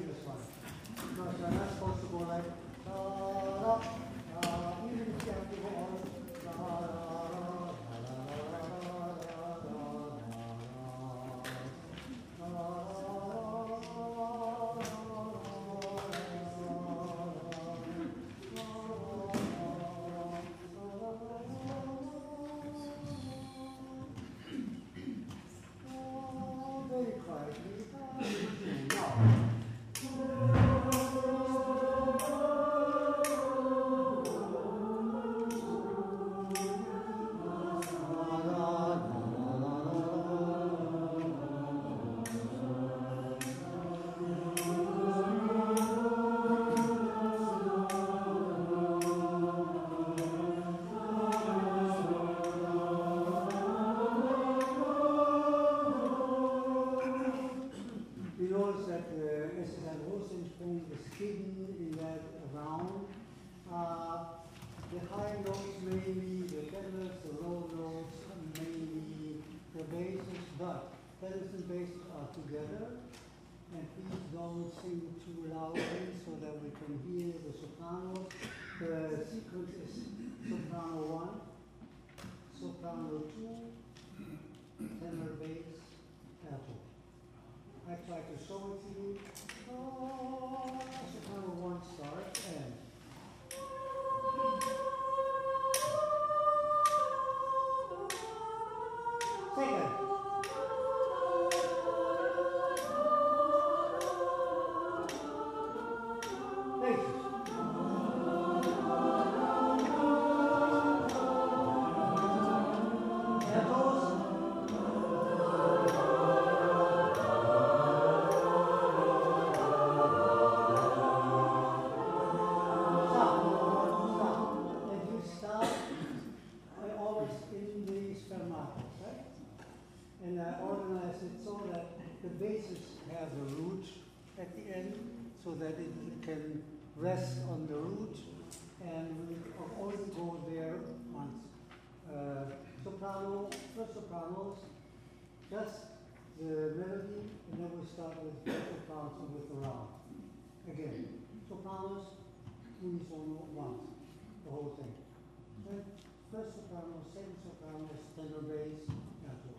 this one. Because you're not supposed to go like, even if you have to go on, very quietly. You notice that as a Rosenkron is hidden in that round. The high notes maybe, the tenors, the low notes maybe, the basses, but tenors and basses are together. And please don't sing too loudly so that we can hear the sopranos. The sequence is soprano 1, soprano 2, tenor bass, alto. I try to show it to you. Soprano 1 starts and second. Basses. Altos. And I organize it so that the basses have a root at the end so that it can rest on the root and we only go there once. Soprano, first sopranos, just the melody and then we start with sopranos with the round. Again, sopranos, unisono once, the whole thing. Then first soprano, second soprano, tenor bass, alto.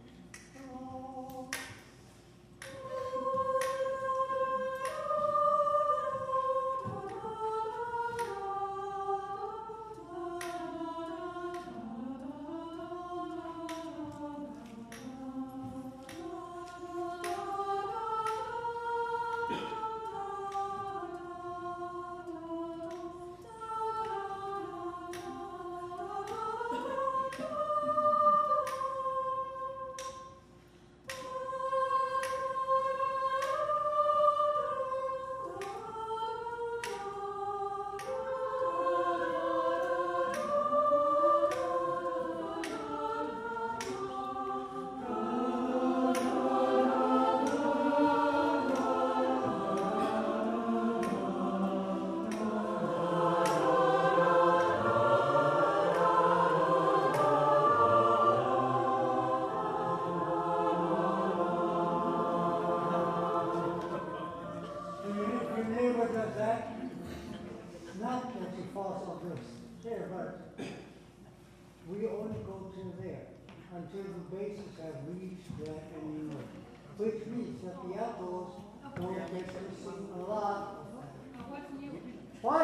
Not that you false of this there, but we only go to there until the basses have reached that any note, which means that the altos don't get to sing a lot. What?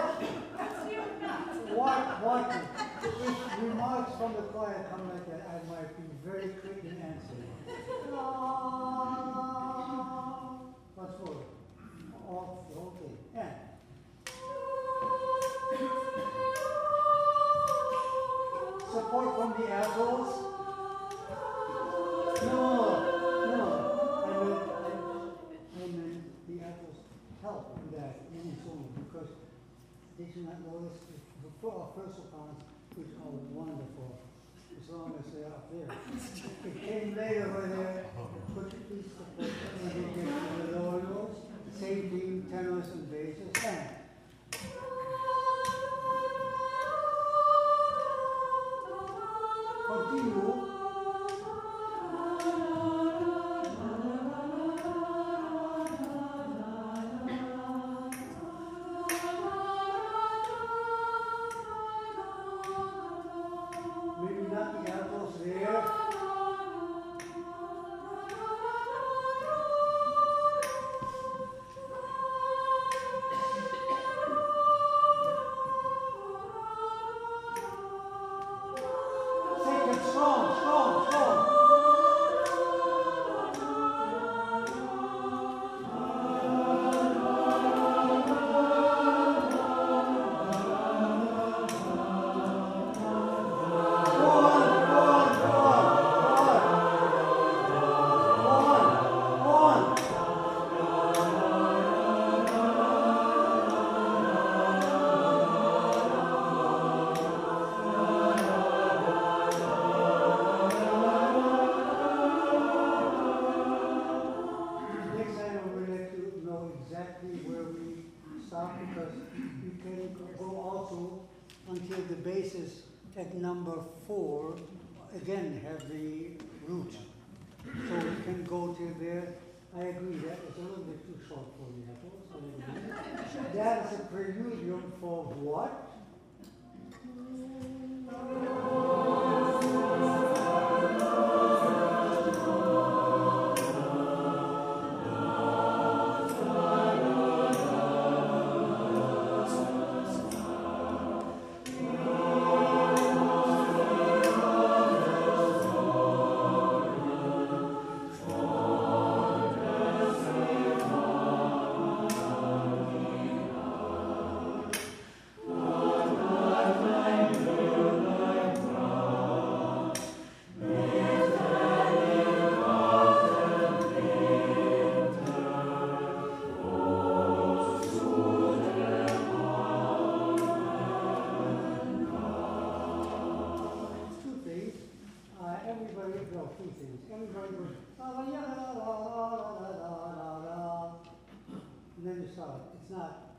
What? If remarks from the choir come like that, I might be very quick in answering. What's more? Off the whole thing. And support from the altos? No. I mean the altos help in that unisono because they should not notice the first sopranos, which are wonderful, as long as they're up there. It came later when they're put to piece support when they get to the lower notes, same thing, tenors and basses, and continue. exactly where we stop because you can go also until the bases at number 4 again have the root. So we can go till there. I agree that it's a little bit too short for the apples. That is a preludium for what? It's not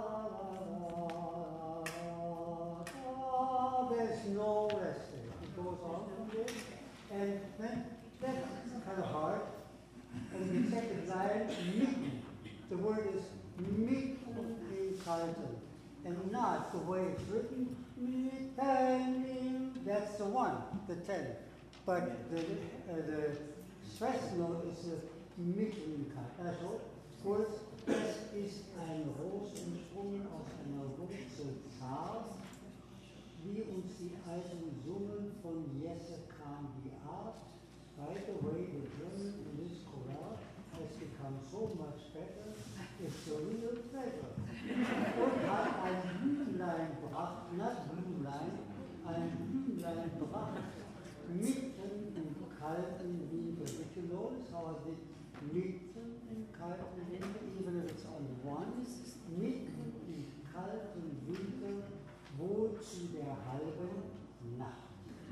there's no rest there. It goes on from there. And then that's kind of hard. And the second line, mitten. The word is mitten in Carlton. And not the way it's written, mitten. That's the one, the 10. But the stress note is the mitten. Also, kurz. Es ist ein Rosenkron aus einer Wurzel zart, wie uns die alten Summen von Jesse kam die Art. By the way, the German in this chorale has become so much better, it's a real pleasure. Und hat ein Blümlein gebracht, not Blümlein, ein Blümlein gebracht, mitten im kalten Winter. Did you notice how I did mitten im kalten Winter, even if it's on one, mitten im kalten Winter, wohl zu der halben Nacht.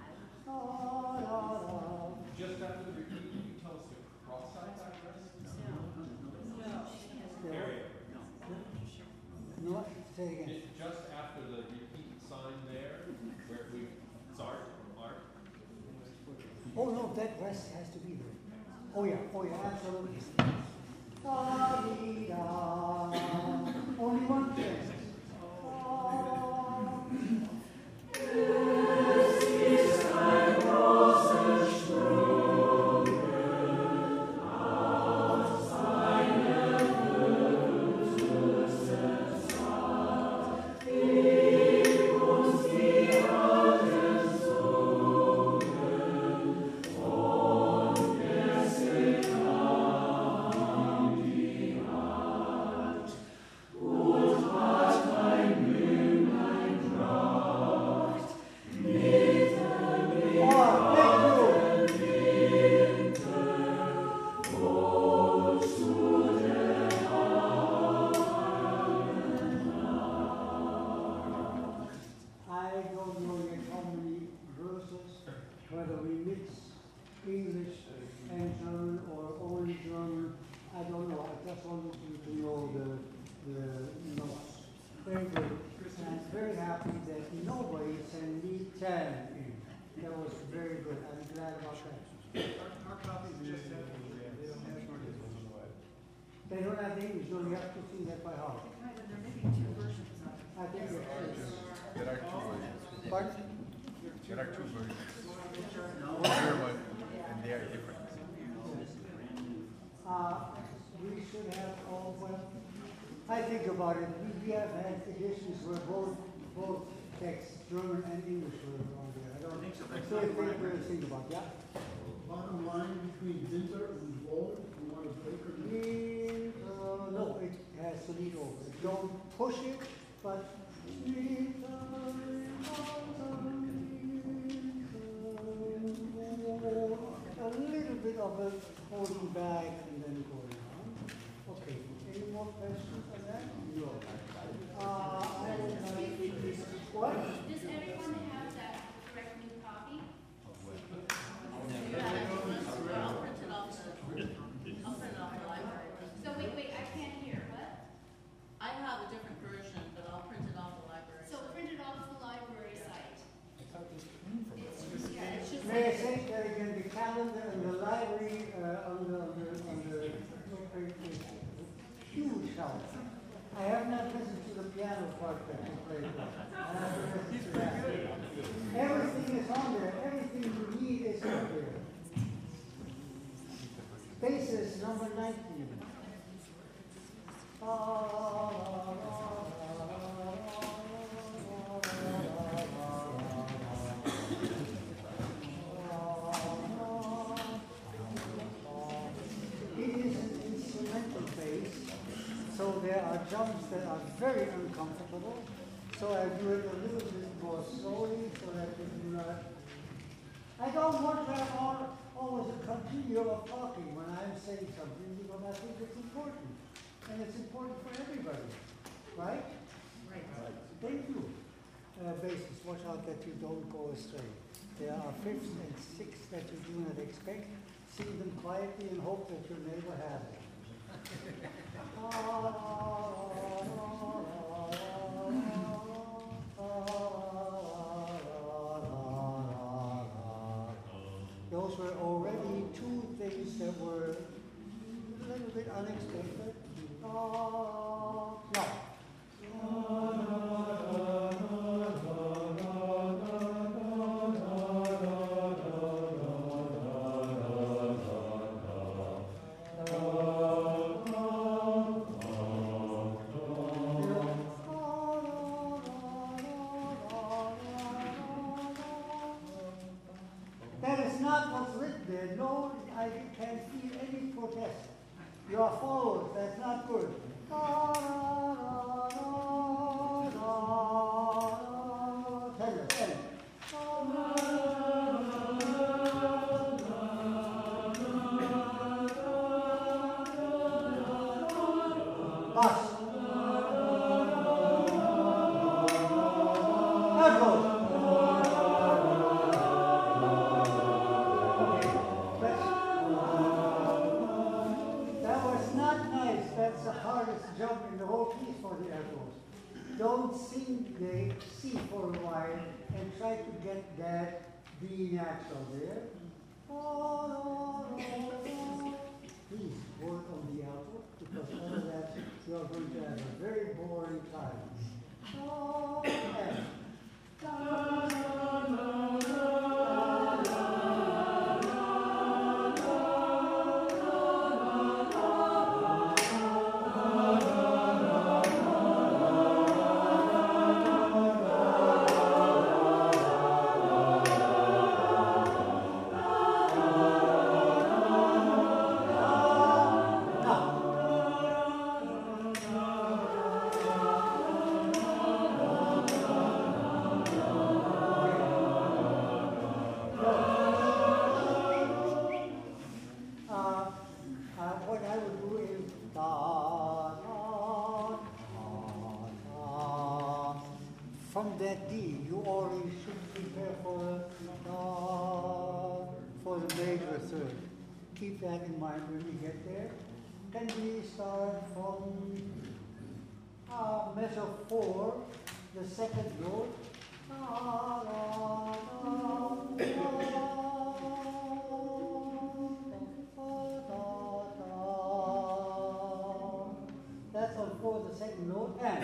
Just after the repeat, can you tell us the cross-side address? No, say again. Just after the repeat sign there, where we start from art. Oh no, that rest has to be there. Oh yeah, absolutely. Only one place. They don't have the English, no, you have to sing that by heart. Right, and they're making 2 versions of it. I think There are 2 versions. Pardon? There are 2 versions. German, and they are different. We should have all, well, I think about it. We have had editions where both texts, German and English, were on there. I don't think so. So I think we'll think about, yeah? Bottom line between winter and fall, you want to break or No, it has to lead over. Don't push it, but a little bit of a holding back and then going on. Okay, any more questions on that? No. What? Does everyone have that correct new copy? I'll print it off the library. So wait, I can't hear, what? happened in the library on the huge house. I have not listened to the piano part that you played. I have to listen to that. Everything is on there. Everything you need is on there. Basis number 19. It is an instrumental bass, so there are jumps that are very uncomfortable. So I do it a little bit more slowly so that you do not. I don't want to have always a continuum of talking when I'm saying something because I think it's important. And it's important for everybody. Right? Right. Thank you. Basis, watch out that you don't go astray. There are fifths and sixths that you do not expect. Sing them quietly and hope that your neighbor has it. Those were already two things that were a little bit unexpected. No. That is not what's written there. No, I can't feel any protest. You are followed. That's not good. Tell it. Bass. Echoes. That was not nice. That's the hardest jump in the whole piece for the echoes. Don't sing the C for a while and try to get that B natural there. Please work on the alto because otherwise you are going to have a very boring time. What I would do is from that D, you already should prepare for the major third. Keep that in mind when we get there. Then we start from measure 4, the second note. That's on 4, the second note, and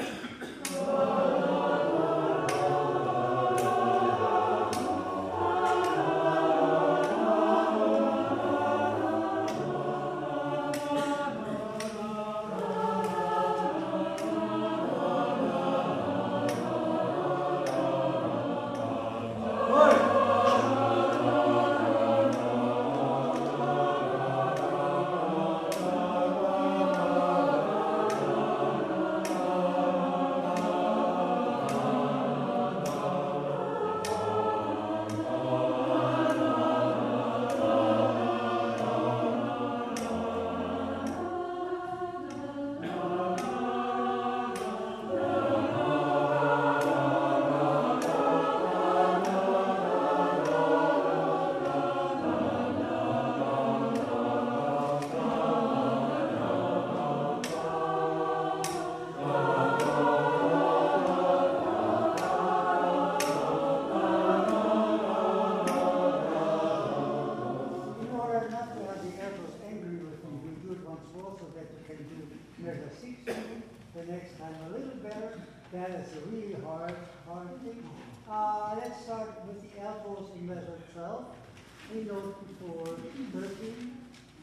time a little better. That is a really hard thing. Let's start with the elbows in measure 12. We note before 13.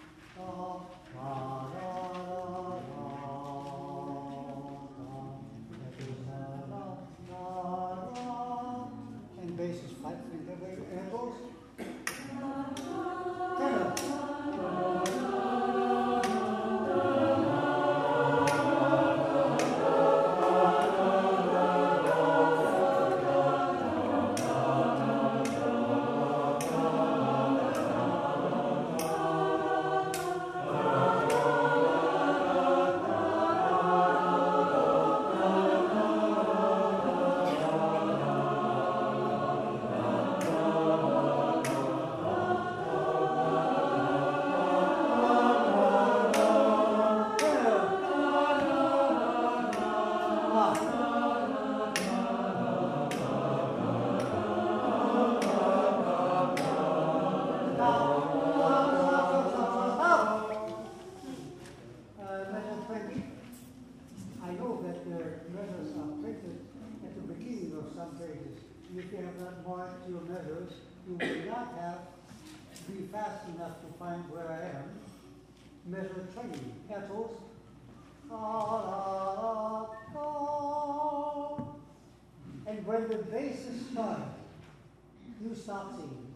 And bass is 5 finger elbows. Tenor. If you have not marked your measures, you will not be fast enough to find where I am. Measure 20, echoes. And when the basses start, you stop singing.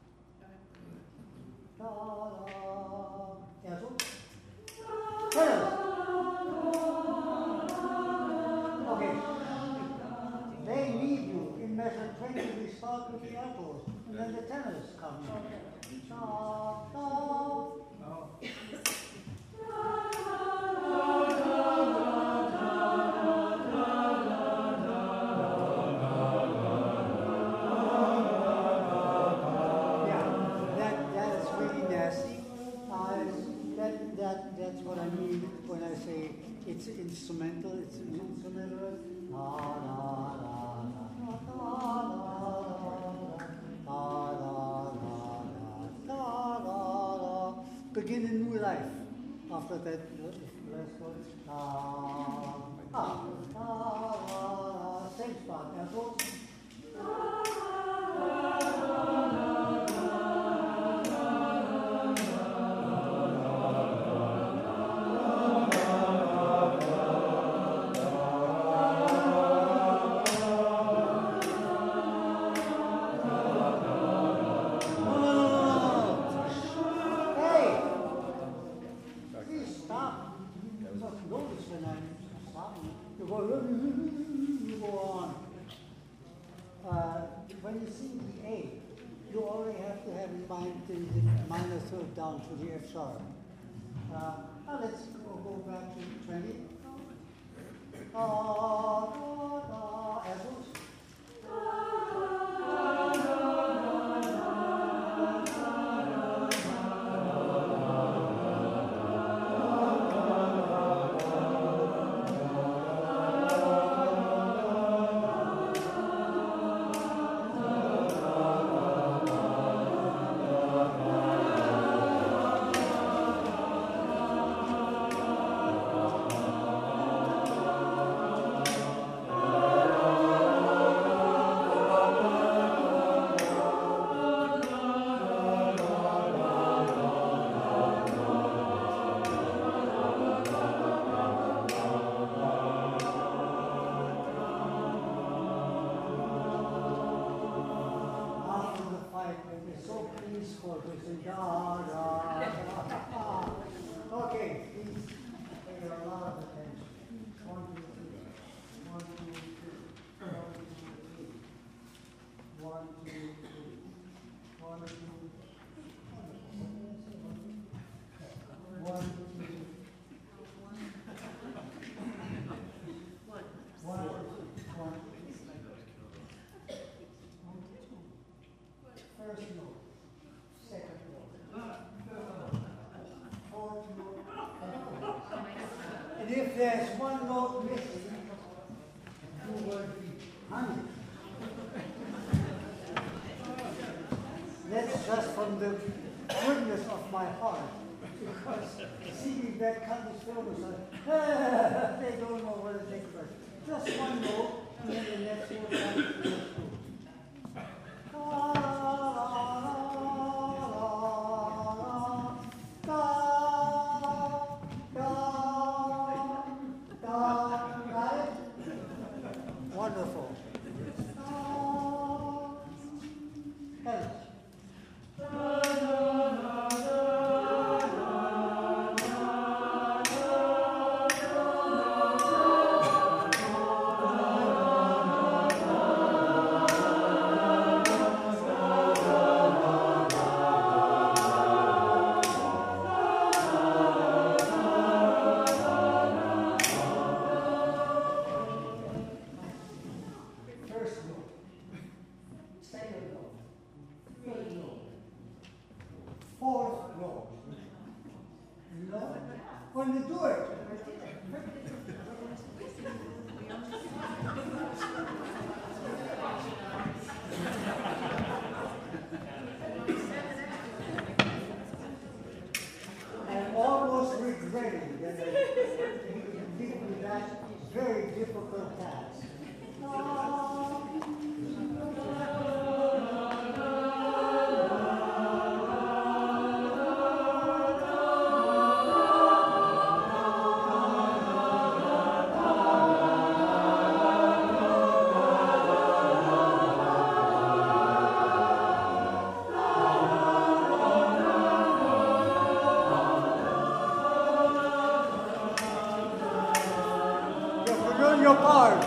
Echoes. Tenors. Okay. They need you. In measure 20, we start with the altos, and then the tenors come in. Yeah, that is really nasty. That's what I mean when I say it's instrumental. It's an instrumental. Begin a new life. After that, let's go. Same spot. Echoes. When you sing the A, you already have to have in mind the minor third down to the F sharp. Now let's go back to 20. Echoes. Okay, please pay a lot of attention. 1, 2, 3. 1, 2, 3. 1, 2, 3. 1, 2, 3. 1, 2, 3. 1, 2, 3. First note, second note, fourth note, and if there's one note missing, you will be hungry. That's just from the goodness of my heart, because singing that cut his fingers, they don't know what to think about it. Just one note, and then the next one comes to the next Got it? Wonderful. Else. First note, second note, third note, fourth note. You know? When you do it, I'm almost regretting that I give you that very difficult task. You're doing your part.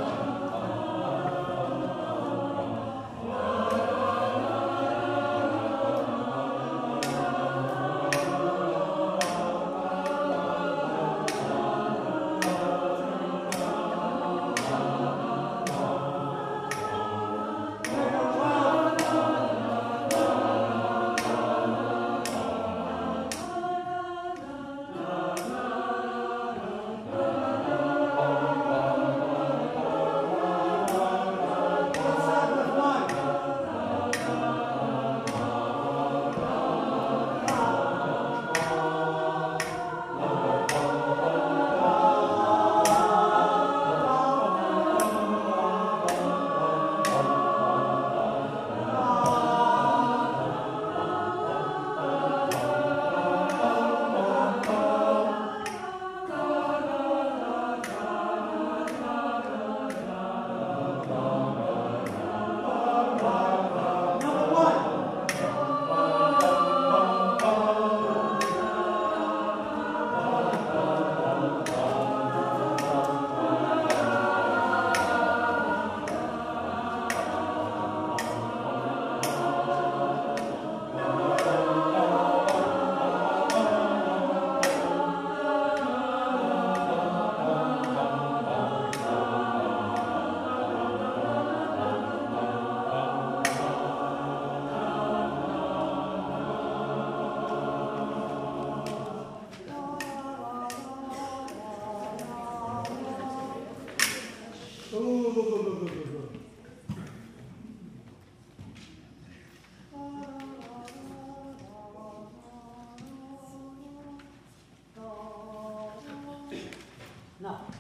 Now,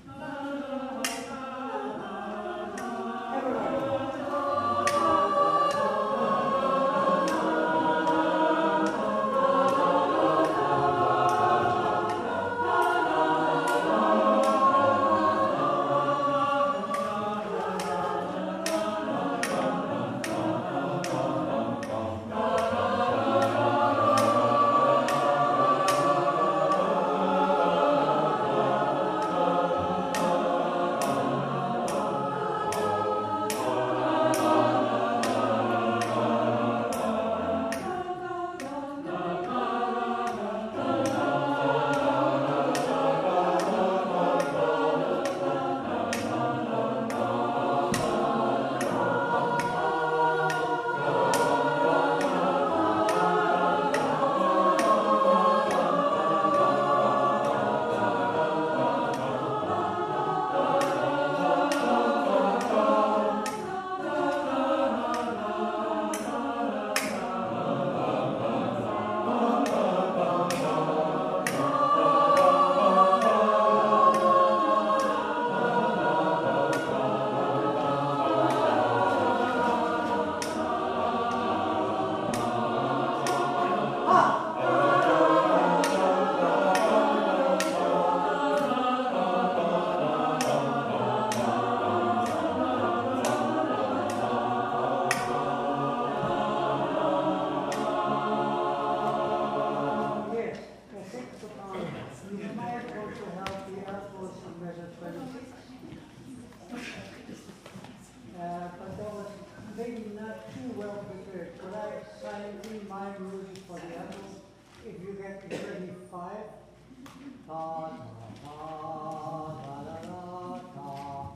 everybody. But that was maybe not too well prepared. Could I sign in my music for the others? If you get to 25, ta ta ta ta ta ta.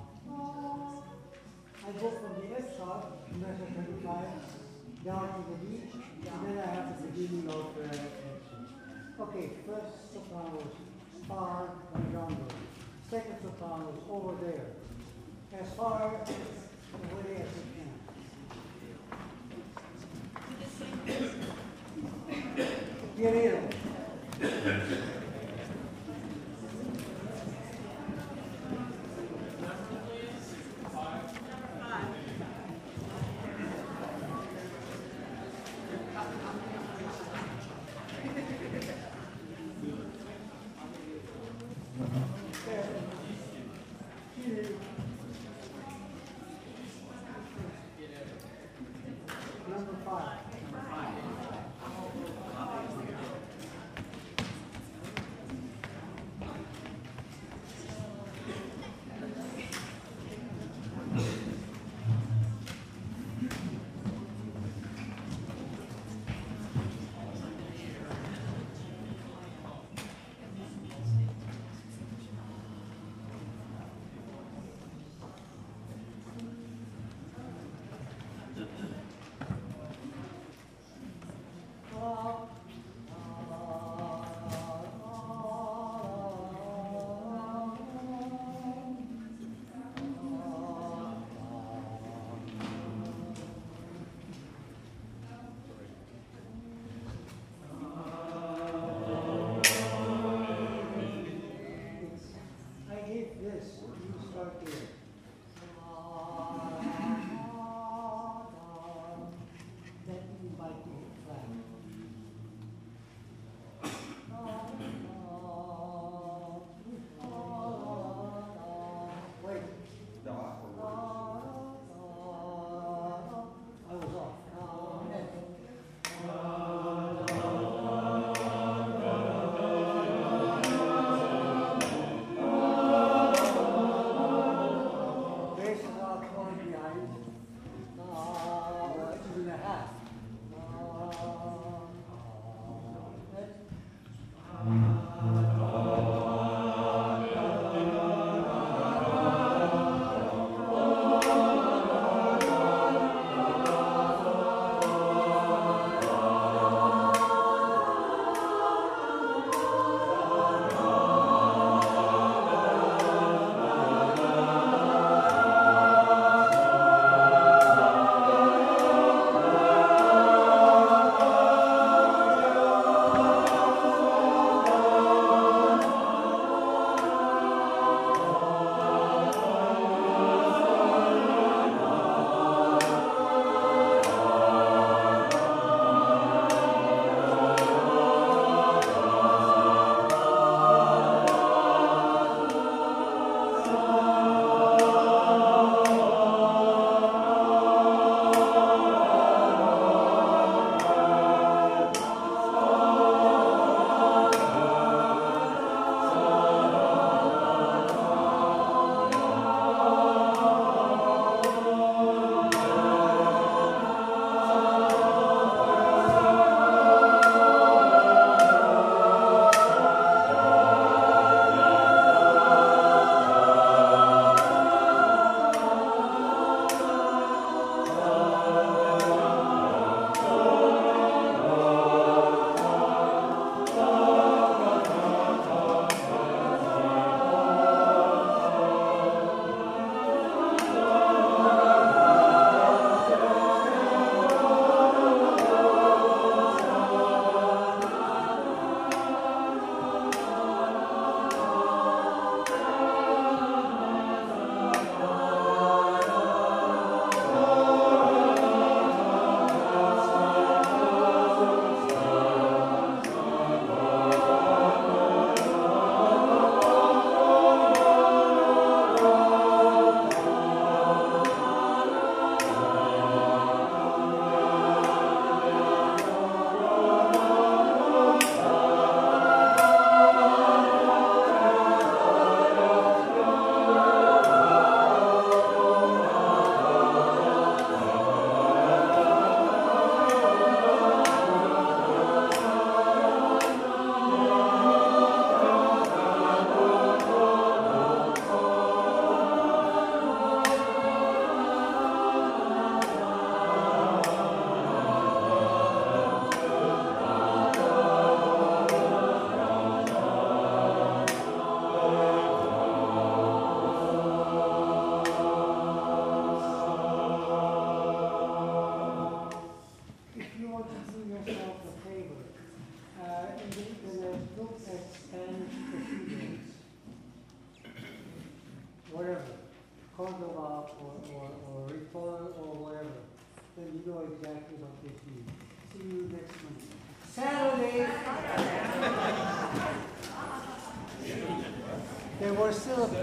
I go from the F sharp, measure 25, down to the D, and then I have the beginning of okay, first soprano is far horizontal. Second soprano is over there. As far away as you can. Pianino. roundabout or retort or whatever, then you know exactly what this means. See you next Monday. Saturday! There was still a